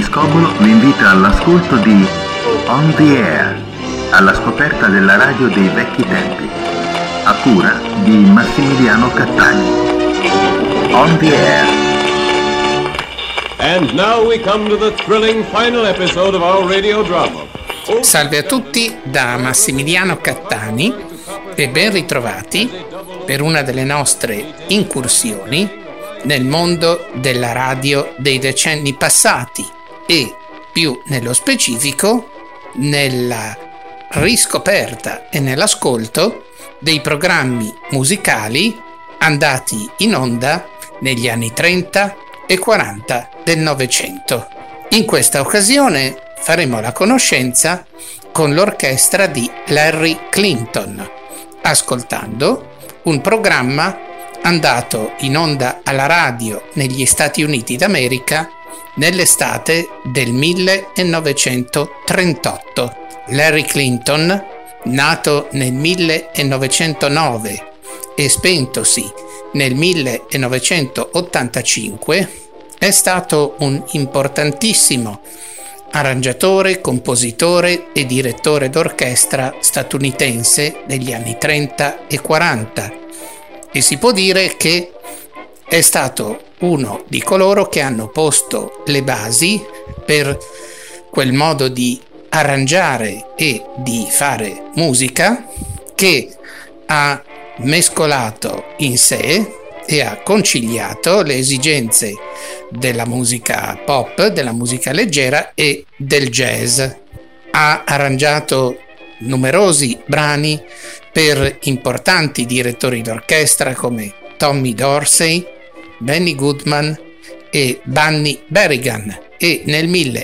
Scobolo vi invita all'ascolto di On the Air, alla scoperta della radio dei vecchi tempi, a cura di Massimiliano Cattani. On the Air. And now we come to the thrilling final episode of our radio drama. Salve a tutti da Massimiliano Cattani e ben ritrovati per una delle nostre incursioni nel mondo della radio dei decenni passati e, più nello specifico, nella riscoperta e nell'ascolto dei programmi musicali andati in onda negli anni 30 e 40 del Novecento. In questa occasione faremo la conoscenza con l'orchestra di Larry Clinton, ascoltando un programma andato in onda alla radio negli Stati Uniti d'America nell'estate del 1938. Larry Clinton, nato nel 1909 e spentosi nel 1985, è stato un importantissimo arrangiatore, compositore e direttore d'orchestra statunitense degli anni 30 e 40 e si può dire che è stato uno di coloro che hanno posto le basi per quel modo di arrangiare e di fare musica che ha mescolato in sé e ha conciliato le esigenze della musica pop, della musica leggera e del jazz. Ha arrangiato numerosi brani per importanti direttori d'orchestra come Tommy Dorsey, Benny Goodman e Bunny Berrigan e nel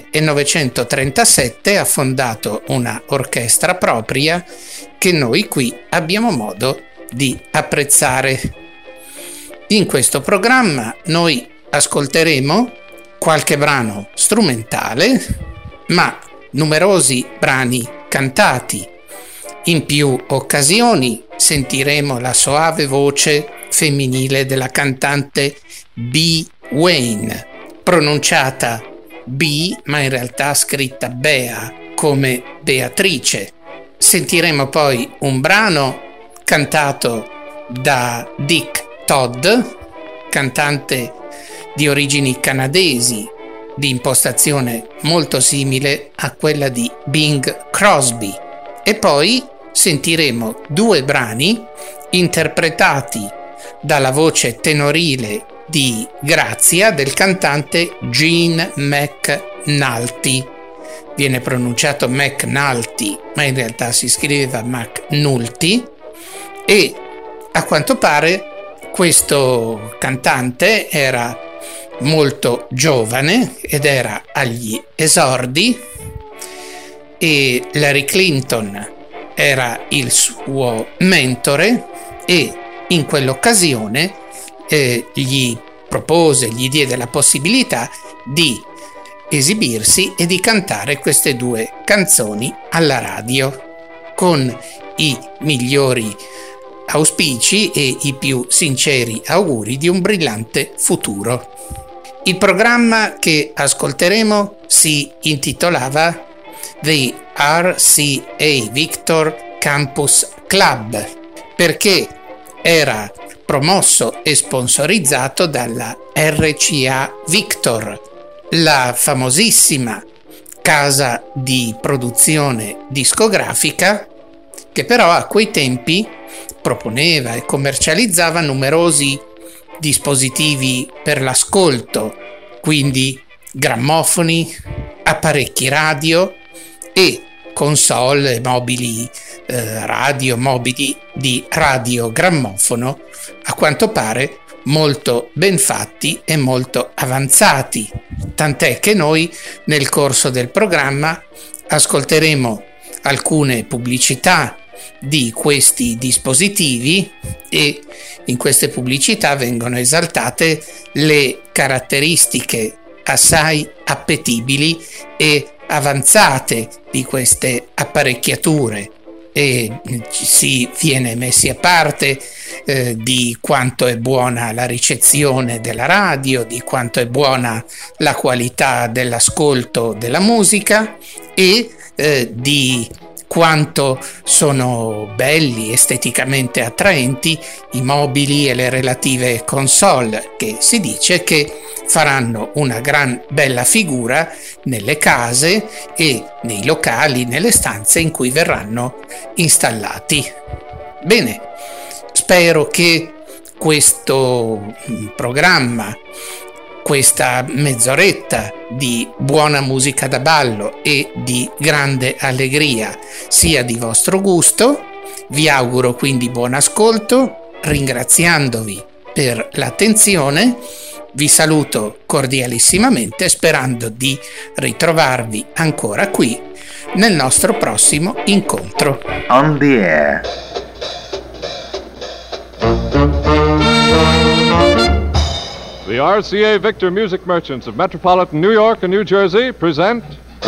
1937 ha fondato una orchestra propria che noi qui abbiamo modo di apprezzare. In questo programma noi ascolteremo qualche brano strumentale, ma numerosi brani cantati. In più occasioni sentiremo la soave voce femminile della cantante Bea Wain, pronunciata B ma in realtà scritta Bea come Beatrice. Sentiremo poi un brano cantato da Dick Todd, cantante di origini canadesi, di impostazione molto simile a quella di Bing Crosby, e poi sentiremo due brani interpretati dalla voce tenorile di Grazia del cantante Gene McNulty. Viene pronunciato McNulty, ma in realtà si scriveva McNulty, e a quanto pare questo cantante era molto giovane ed era agli esordi e Larry Clinton era il suo mentore e in quell'occasione gli diede la possibilità di esibirsi e di cantare queste due canzoni alla radio con i migliori auspici e i più sinceri auguri di un brillante futuro. Il programma che ascolteremo si intitolava The RCA Victor Campus Club perché era promosso e sponsorizzato dalla RCA Victor, la famosissima casa di produzione discografica che però a quei tempi proponeva e commercializzava numerosi dispositivi per l'ascolto, quindi grammofoni, apparecchi radio e console mobili radio mobili di radiogrammofono, a quanto pare molto ben fatti e molto avanzati, tant'è che noi nel corso del programma ascolteremo alcune pubblicità di questi dispositivi e in queste pubblicità vengono esaltate le caratteristiche assai appetibili e avanzate di queste apparecchiature. e si viene messi a parte di quanto è buona la ricezione della radio, di quanto è buona la qualità dell'ascolto della musica e di quanto sono belli, esteticamente attraenti i mobili e le relative console, che si dice che faranno una gran bella figura nelle case e nei locali, nelle stanze in cui verranno installati. Bene, spero che questo programma, questa mezz'oretta di buona musica da ballo e di grande allegria sia di vostro gusto. Vi auguro quindi buon ascolto, ringraziandovi per l'attenzione. Vi saluto cordialissimamente, sperando di ritrovarvi ancora qui nel nostro prossimo incontro. On the Air. The RCA Victor Music Merchants of Metropolitan New York and New Jersey present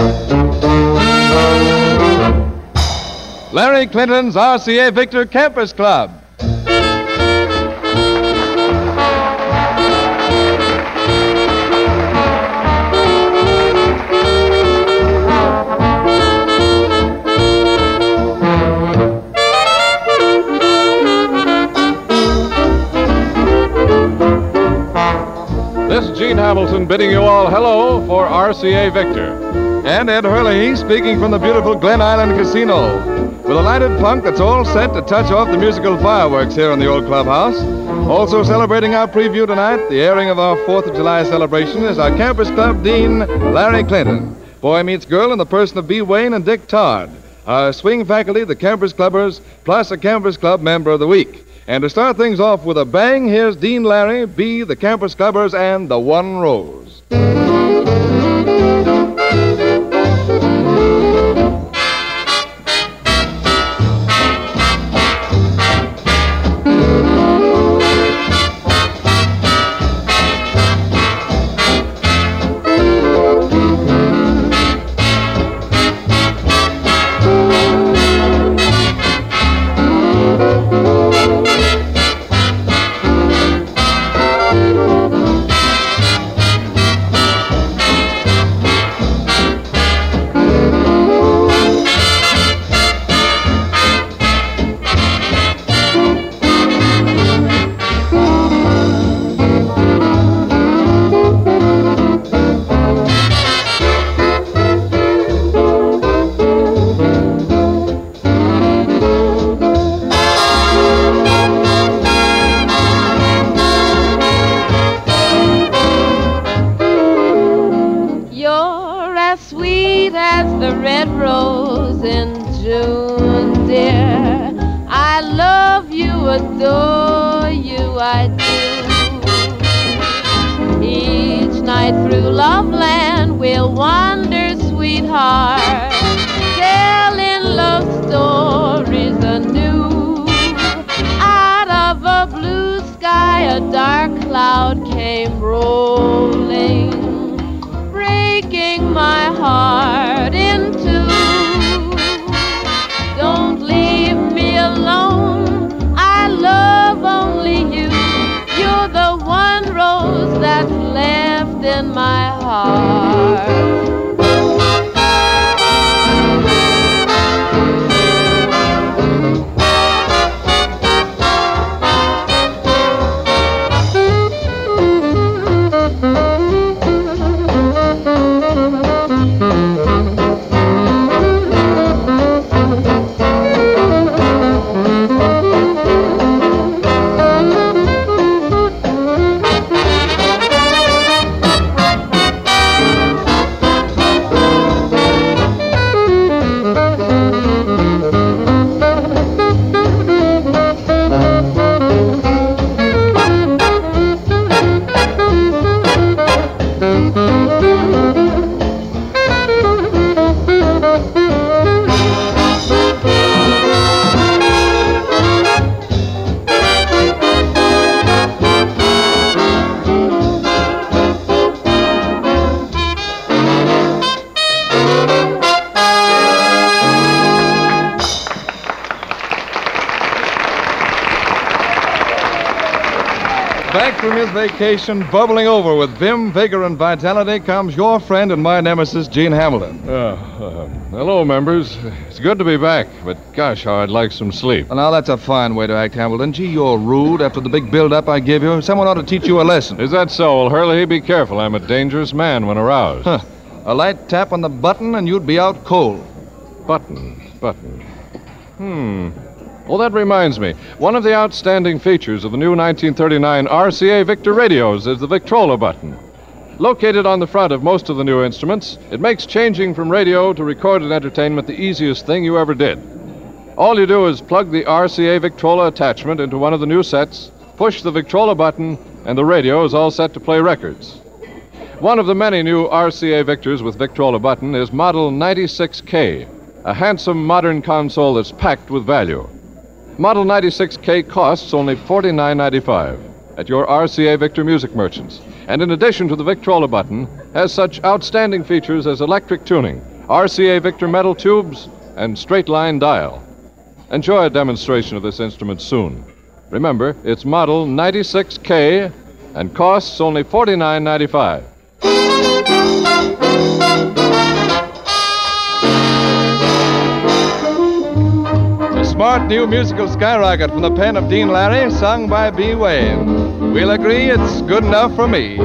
Larry Clinton's RCA Victor Campus Club. This is Gene Hamilton bidding you all hello for RCA Victor. And Ed Hurley speaking from the beautiful Glen Island Casino with a lighted funk that's all set to touch off the musical fireworks here in the old clubhouse. Also celebrating our preview tonight, the airing of our 4th of July celebration, is our Campus Club Dean, Larry Clinton. Boy meets girl in the person of B. Wayne and Dick Todd. Our swing faculty, the Campus Clubbers, plus a Campus Club Member of the Week. And to start things off with a bang, here's Dean Larry, B, the Campus Clubbers, and the One Rose. Back from his vacation, bubbling over with vim, vigor, and vitality, comes your friend and my nemesis, Gene Hamilton. Hello, members. It's good to be back, but gosh, how I'd like some sleep. Well, now, that's a fine way to act, Hamilton. Gee, you're rude after the big build-up I give you. Someone ought to teach you a lesson. Is that so? Well, Hurley, be careful. I'm a dangerous man when aroused. Huh. A light tap on the button and you'd be out cold. Button. Well, that reminds me. One of the outstanding features of the new 1939 RCA Victor radios is the Victrola button. Located on the front of most of the new instruments, it makes changing from radio to recorded entertainment the easiest thing you ever did. All you do is plug the RCA Victrola attachment into one of the new sets, push the Victrola button, and the radio is all set to play records. One of the many new RCA Victors with Victrola button is Model 96K, a handsome modern console that's packed with value. Model 96K costs only $49.95 at your RCA Victor music merchants. And in addition to the Victrola button, has such outstanding features as electric tuning, RCA Victor metal tubes, and straight-line dial. Enjoy a demonstration of this instrument soon. Remember, it's Model 96K and costs only $49.95. Smart new musical skyrocket from the pen of Dean Larry, sung by B. Wayne. We'll agree it's good enough for me.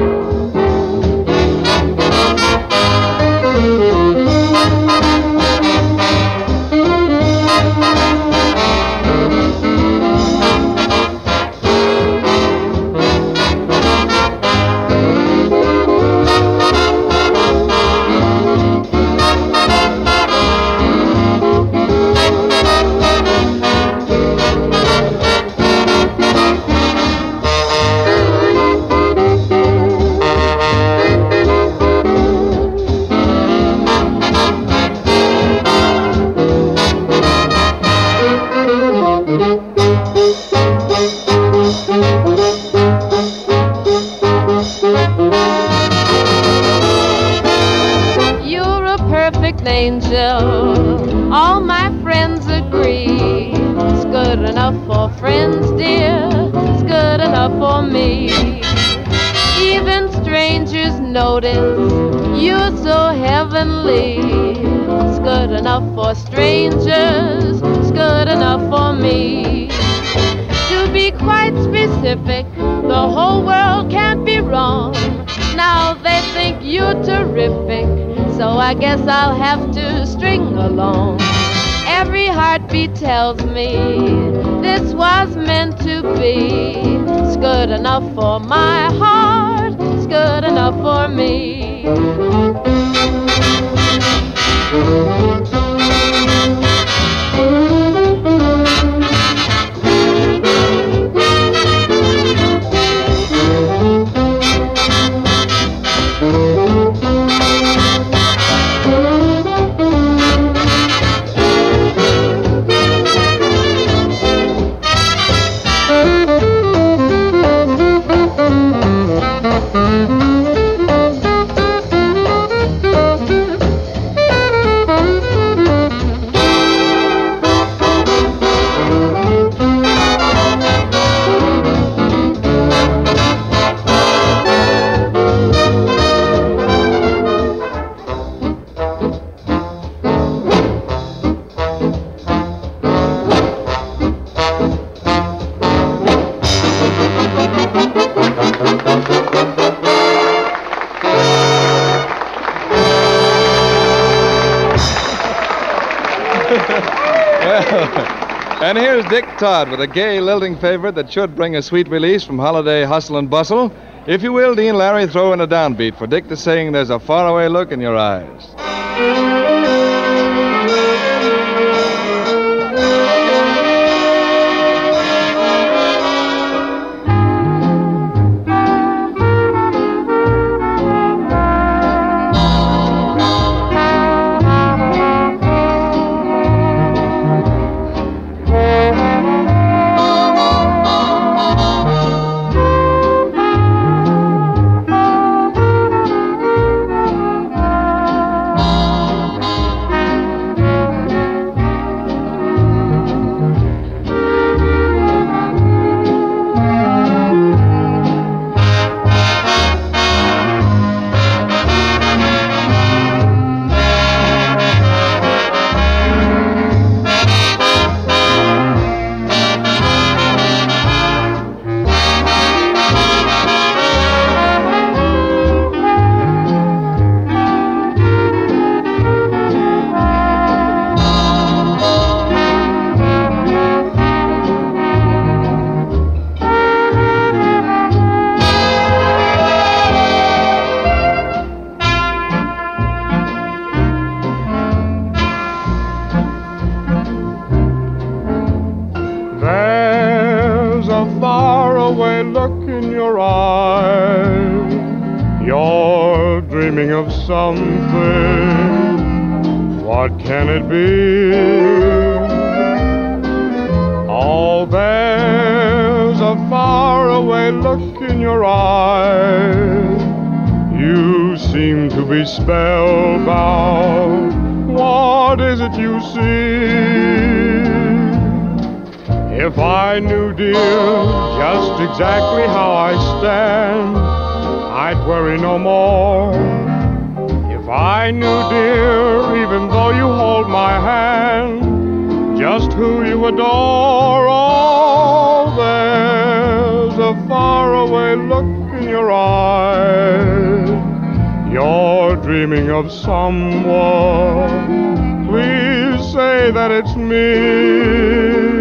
Angel, all my friends agree. It's good enough for friends, dear. It's good enough for me. Even strangers notice you're so heavenly. It's good enough for strangers. It's good enough for me. To be quite specific, the whole world can't be wrong. Now they think you're terrific, so I guess I'll have to string along. Every heartbeat tells me this was meant to be. It's good enough for my heart. It's good enough for me. And here's Dick Todd with a gay, lilting favorite that should bring a sweet release from holiday hustle and bustle. If you will, Dean Larry, throw in a downbeat for Dick to sing There's a Faraway Look in Your Eyes. look in your eyes. You're dreaming of something. What can it be? Oh, there's a faraway look in your eyes. You seem to be spellbound. What is it you see? If I knew, dear, just exactly how I stand, I'd worry no more. If I knew, dear, even though you hold my hand, just who you adore, oh, there's a faraway look in your eyes. You're dreaming of someone. Please say that it's me.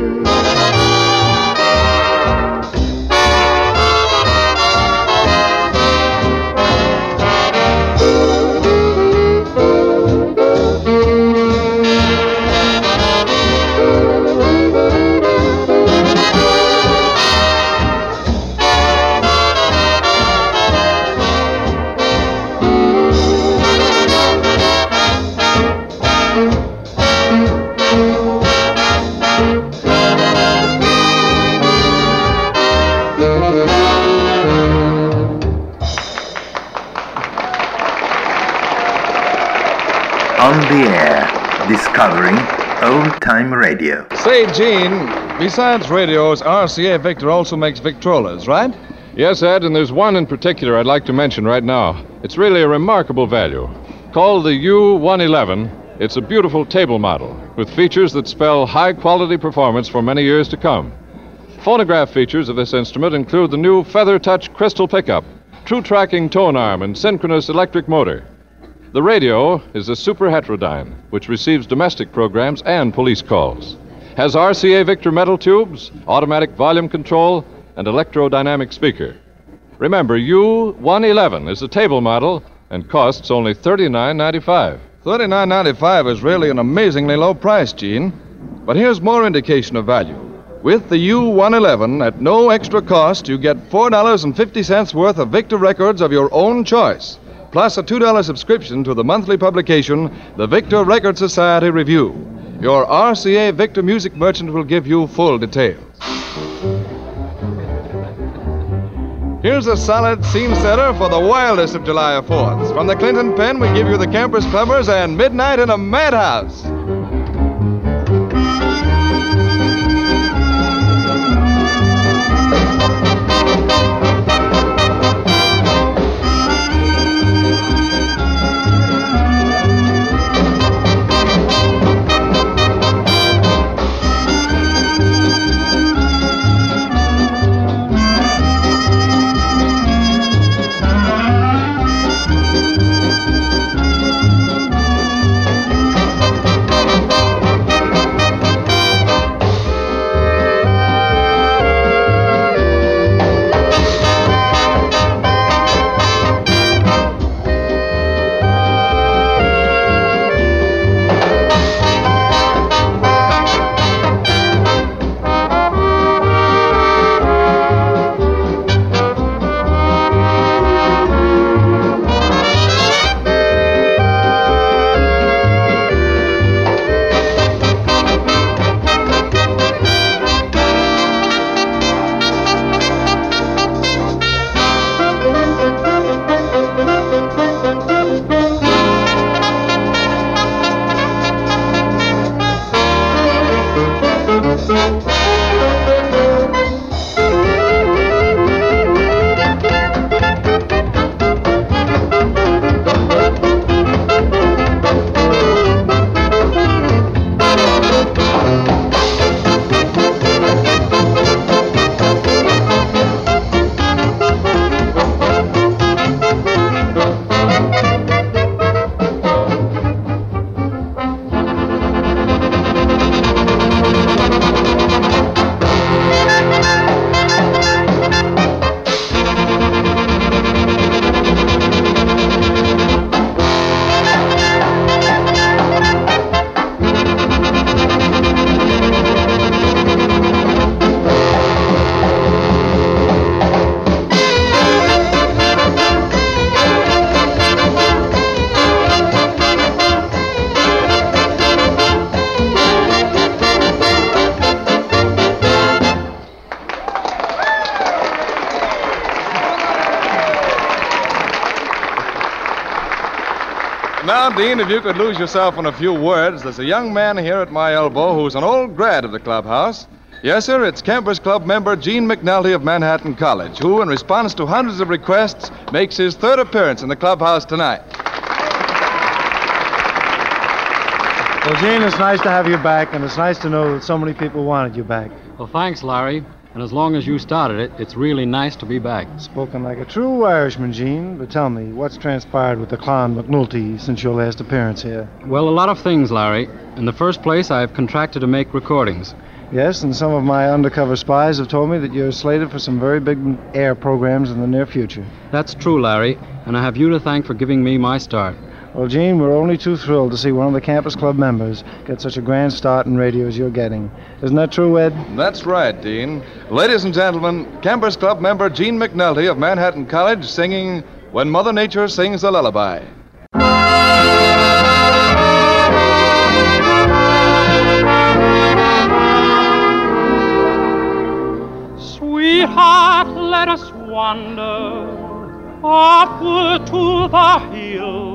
On the air, discovering old-time radio. Say, Gene, besides radios, RCA Victor also makes Victrolas, right? Yes, Ed, and there's one in particular I'd like to mention right now. It's really a remarkable value. Called the U111, it's a beautiful table model with features that spell high-quality performance for many years to come. Phonograph features of this instrument include the new Feather Touch crystal pickup, true tracking tone arm, and synchronous electric motor. The radio is a Super Heterodyne, which receives domestic programs and police calls. Has RCA Victor metal tubes, automatic volume control, and electrodynamic speaker. Remember, U111 is a table model and costs only $39.95. $39.95 is really an amazingly low price, Gene. But here's more indication of value. With the U111, at no extra cost, you get $4.50 worth of Victor records of your own choice, plus a $2 subscription to the monthly publication, the Victor Record Society Review. Your RCA Victor music merchant will give you full details. Here's a solid scene setter for the wildest of July 4ths. From the Clinton pen, we give you the Campers Plumbers and Midnight in a Madhouse. Now, Dean, if you could lose yourself in a few words, there's a young man here at my elbow who's an old grad of the clubhouse. Yes, sir, it's Campers Club member Gene McNulty of Manhattan College, who, in response to hundreds of requests, makes his third appearance in the clubhouse tonight. Well, Gene, it's nice to have you back, and it's nice to know that so many people wanted you back. Well, thanks, Larry. And as long as you started it, it's really nice to be back. Spoken like a true Irishman, Gene. But tell me, what's transpired with the clown McNulty since your last appearance here? Well, a lot of things, Larry. In the first place, I've contracted to make recordings. Yes, and some of my undercover spies have told me that you're slated for some very big air programs in the near future. That's true, Larry, and I have you to thank for giving me my start. Well, Gene, we're only too thrilled to see one of the Campus Club members get such a grand start in radio as you're getting. Isn't that true, Ed? That's right, Dean. Ladies and gentlemen, Campers Club member Gene McNulty of Manhattan College singing When Mother Nature Sings a Lullaby. Sweetheart, let us wander upward to the hill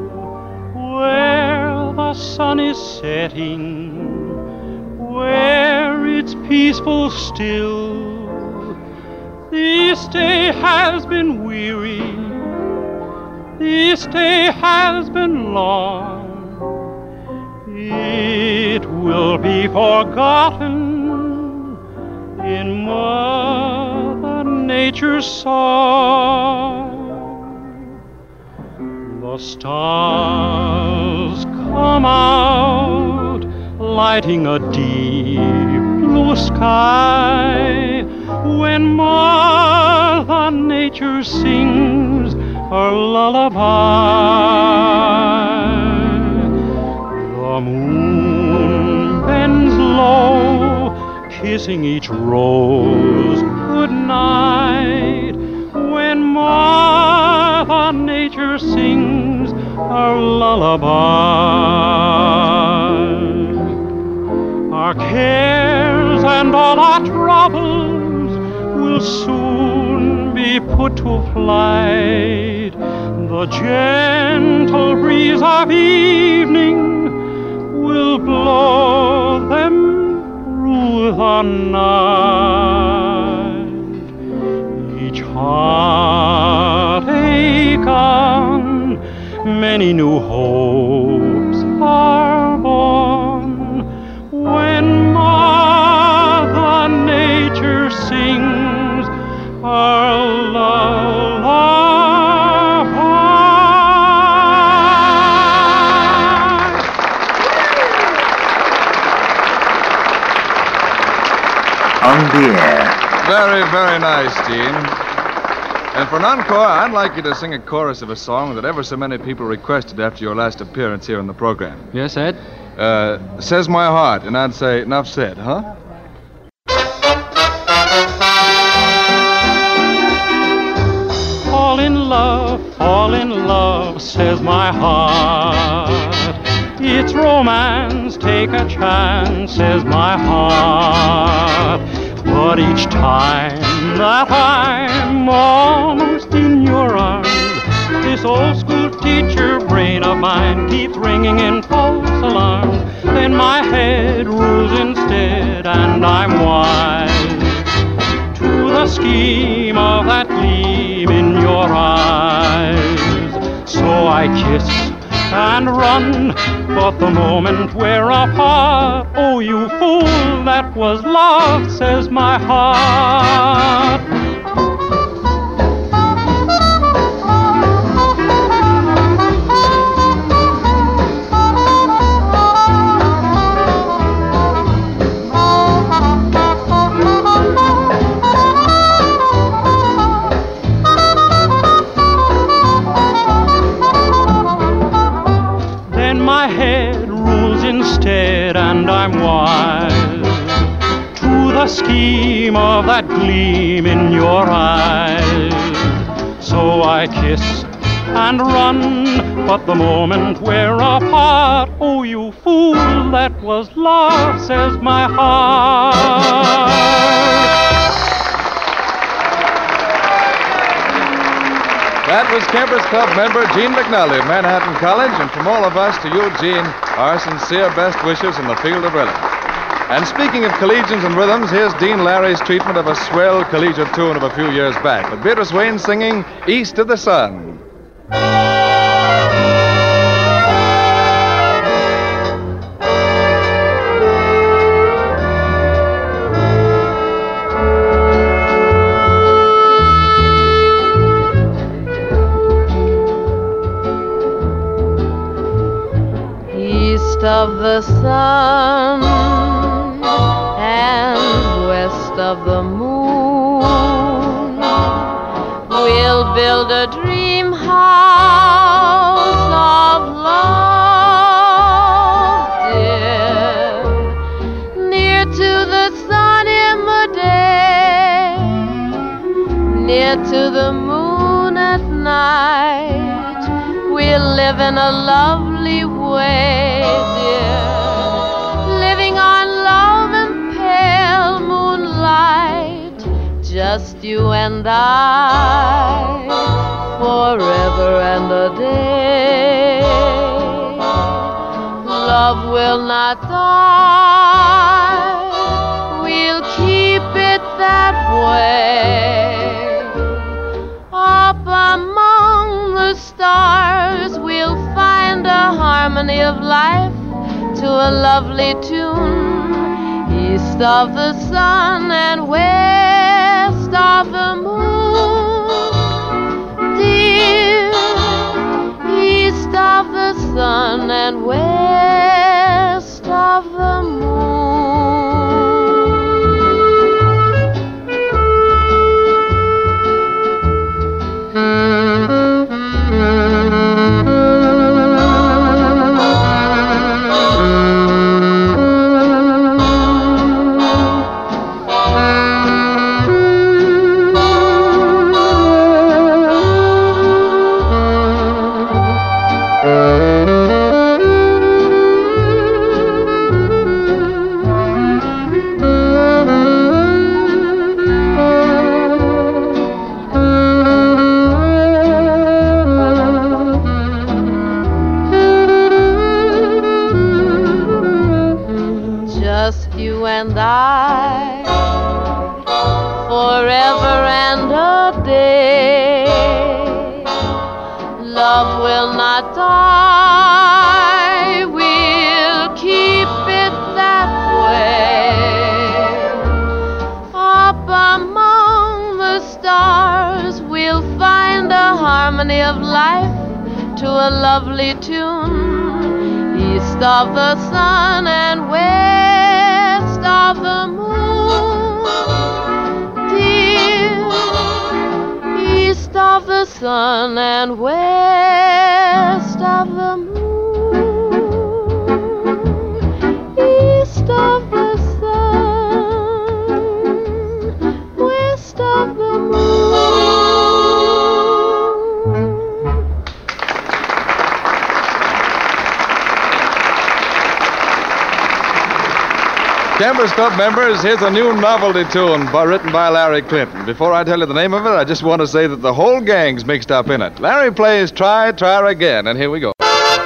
where the sun is setting, where it's peaceful still. This day has been weary, this day has been long. It will be forgotten in Mother Nature's song. The stars come out, lighting a deep blue sky, when Mother Nature sings her lullaby. The moon bends low, kissing each rose good night, when Mother Nature sings her lullaby. Our cares and all our troubles will soon be put to flight. The gentle breeze of evening will blow them through the night. Each heartache gone, many new hopes are born, when Mother Nature sings her lullaby. On the air. Very, very nice, Dean. And for an encore, I'd like you to sing a chorus of a song that ever so many people requested after your last appearance here on the program. Yes, Ed? Says My Heart, and I'd say, enough said, huh? Fall in love, says my heart. It's romance, take a chance, says my heart. But each time that I'm almost in your arms, this old school teacher brain of mine keeps ringing in false alarm. Then my head rules instead, and I'm wise to the scheme of that gleam in your eyes. So I kiss and run, but the moment we're apart, oh, you fool, that was love, says my heart. And I'm wise to the scheme of that gleam in your eyes. So I kiss and run, but the moment we're apart, oh, you fool, that was love, says my heart. That was Campers Club member Gene McNulty of Manhattan College, and from all of us to you, Gene, our sincere best wishes in the field of rhythm. And speaking of collegians and rhythms, here's Dean Larry's treatment of a swell collegiate tune of a few years back, with Beatrice Wayne singing East of the Sun. East of the sun and west of the moon, we'll build a dream house of love, dear, near to the sun in the day, near to the moon at night. We'll live in a lovely way, dear, living on love and pale moonlight, just you and I, forever and a day. Love will not die, we'll keep it that way. Up among the stars we'll find a harmony of life to a lovely tune, east of the sun and west of the moon, dear, east of the sun and west of the moon. And I, forever and a day. Love will not die, we'll keep it that way. Up among the stars we'll find a harmony of life to a lovely tune, east of the sun and west of the moon, dear, east of the sun and west of the moon, east of the sun, west of the moon. Campers Club members, here's a new novelty tune written by Larry Clinton. Before I tell you the name of it, I just want to say that the whole gang's mixed up in it. Larry plays Try, Try Again, and here we go.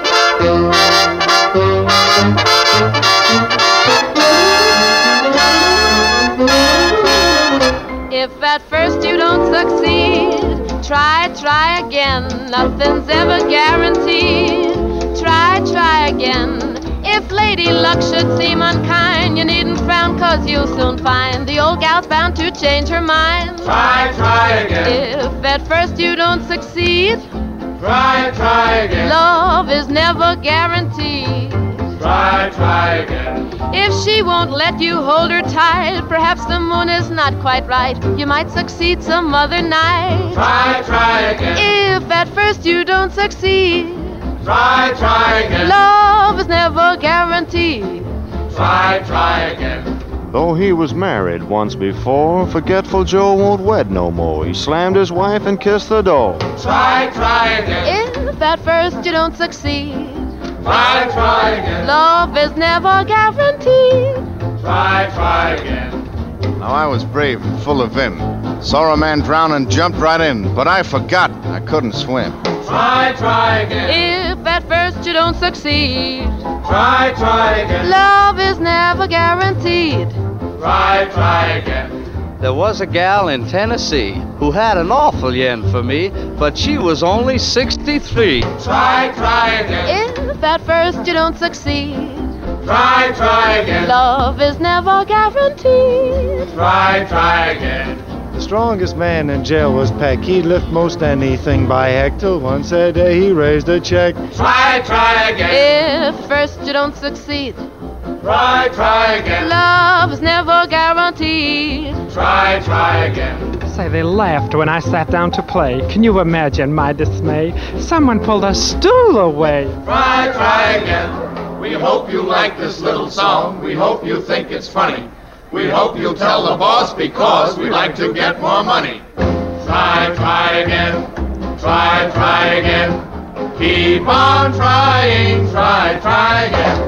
If at first you don't succeed, try, try again. Nothing's ever guaranteed. Try, try again. If lady luck should seem unkind, you needn't frown, 'cause you'll soon find the old gal's bound to change her mind. Try, try again. If at first you don't succeed, try, try again. Love is never guaranteed. Try, try again. If she won't let you hold her tight, perhaps the moon is not quite right. You might succeed some other night. Try, try again. If at first you don't succeed, try, try again. Love is never guaranteed. Try, try again. Though he was married once before, Forgetful Joe won't wed no more. He slammed his wife and kissed the door. Try, try again. If at first you don't succeed, try, try again. Love is never guaranteed. Try, try again. Now, I was brave and full of vim. Saw a man drown and jumped right in, but I forgot I couldn't swim. Try again. If at first you don't succeed, Try again. love is never guaranteed. Try again. There was a gal in Tennessee who had an awful yen for me, but she was only 63. Try again. If at first you don't succeed, Try again. love is never guaranteed. Try again. The strongest man in jail was Peck. He'd lift most anything by heck till once a day he raised a check. Try again. If first you don't succeed, Try again. love is never guaranteed. Try again. Say, they laughed when I sat down to play. Can you imagine my dismay? Someone pulled a stool away. Try again. We hope you like this little song. We hope you think it's funny. We hope you'll tell the boss because we like to get more money. Try again. Try again. Keep on trying. Try again.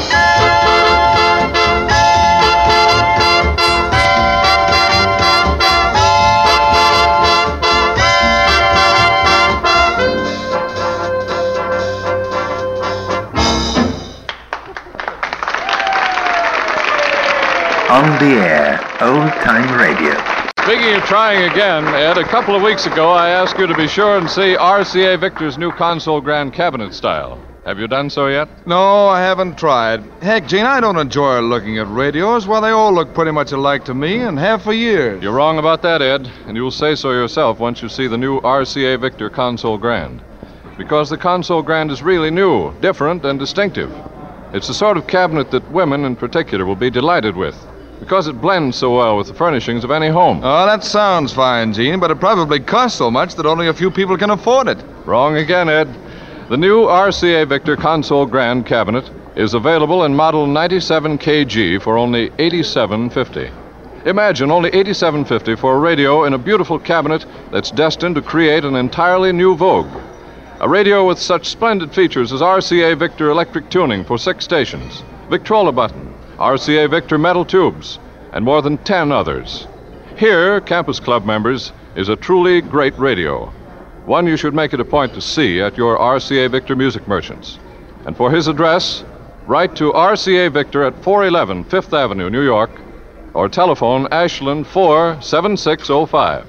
On the air, old-time radio. Speaking of trying again, Ed, a couple of weeks ago I asked you to be sure and see RCA Victor's new console grand cabinet style. Have you done so yet? No, I haven't tried. Heck, Gene, I don't enjoy looking at radios. Well, they all look pretty much alike to me and have for years. You're wrong about that, Ed, and you'll say so yourself once you see the new RCA Victor console grand. Because the console grand is really new, different, and distinctive. It's the sort of cabinet that women in particular will be delighted with, because it blends so well with the furnishings of any home. Oh, that sounds fine, Gene, but it probably costs so much that only a few people can afford it. Wrong again, Ed. The new RCA Victor console grand cabinet is available in model 97 kg for only $87.50. Imagine only $87.50 for a radio in a beautiful cabinet that's destined to create an entirely new vogue. A radio with such splendid features as RCA Victor electric tuning for 6 stations, Victrola button, RCA Victor metal tubes, and more than 10 others. Here, Campus Club members, is a truly great radio. One you should make it a point to see at your RCA Victor music merchants. And for his address, write to RCA Victor at 411 Fifth Avenue, New York, or telephone Ashland 47605.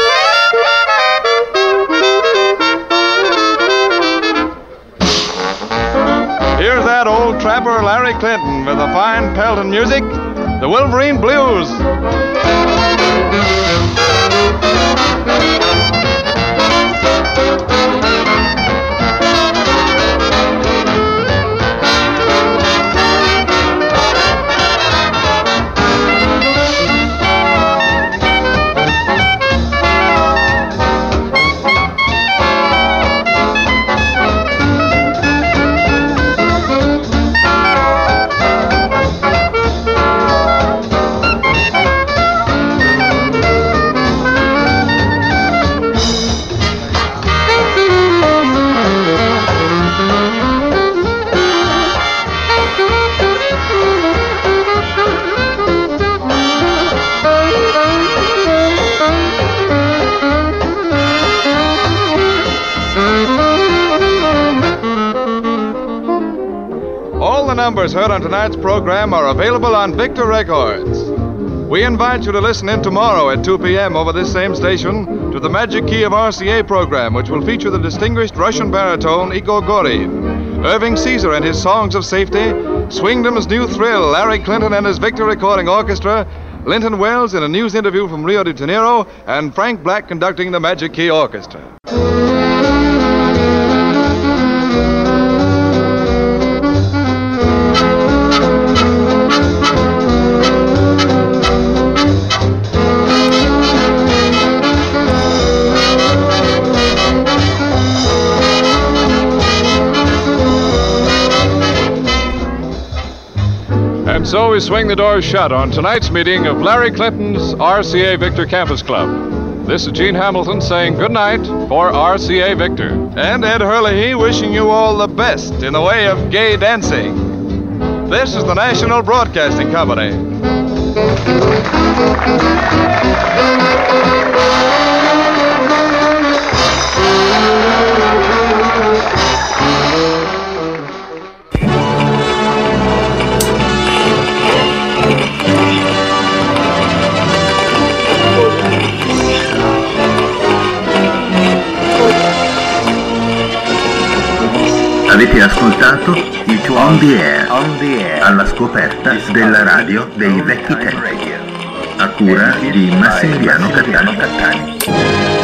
Here's that old trapper Larry Clinton with the fine Pelton music, the Wolverine Blues. Numbers heard on tonight's program are available on Victor Records. We invite you to listen in tomorrow at 2 p.m. over this same station to the Magic Key of RCA program, which will feature the distinguished Russian baritone Igor Gorin, Irving Caesar and his Songs of Safety, Swingdom's New Thrill, Larry Clinton and his Victor Recording Orchestra, Linton Wells in a news interview from Rio de Janeiro, and Frank Black conducting the Magic Key Orchestra. And so we swing the doors shut on tonight's meeting of Larry Clinton's RCA Victor Campus Club. This is Gene Hamilton saying good night for RCA Victor. And Ed Hurley wishing you all the best in the way of gay dancing. This is the National Broadcasting Company. Avete ascoltato On the Air, alla scoperta della radio dei vecchi tempi, a cura di Massimiliano Cattani.